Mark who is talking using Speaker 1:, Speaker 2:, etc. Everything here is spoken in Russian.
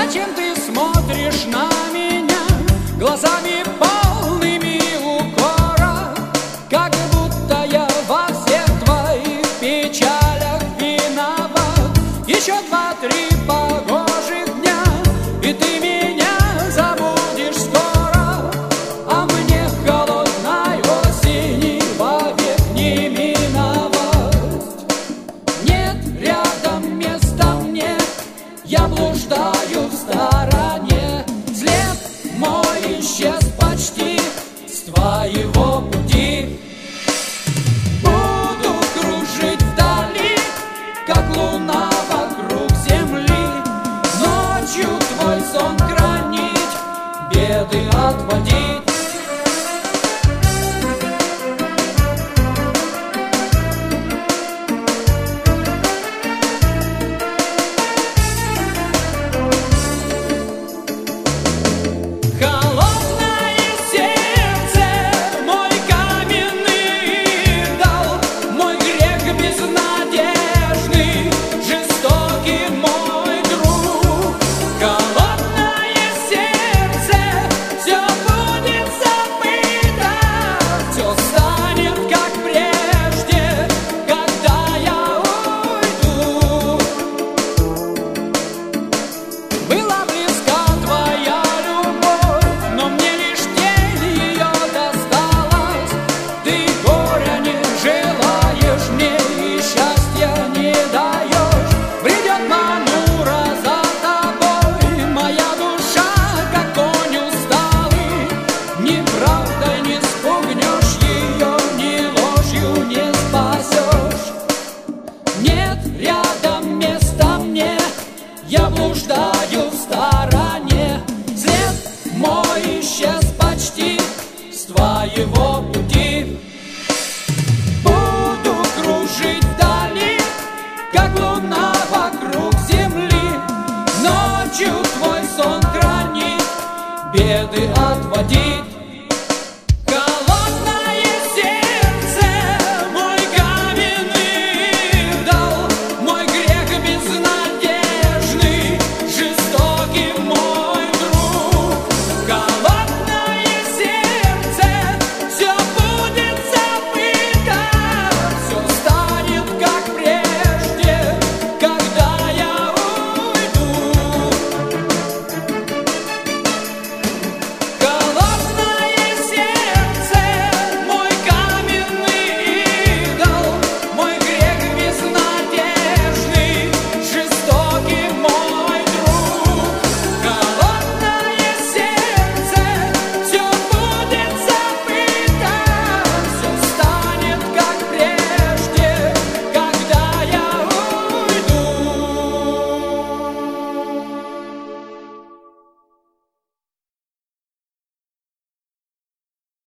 Speaker 1: Зачем ты смотришь на меня глазами полными укора, как будто я во всех твоих печалях виноват? Еще 2-3 погожих дня, и ты меня забудешь скоро, а мне холодной осени вовек не миновать. Нет рядом места мне, я блуждаю в стороне. След мой исчез почти с твоего пути. Буду кружить вдали, как луна вокруг земли. Ночью твой сон хранить, беды отводить. Я блуждаю в стороне, след мой исчез почти с твоего пути. Буду кружить вдали, как луна вокруг земли. Ночью твой сон хранить, беды отводить.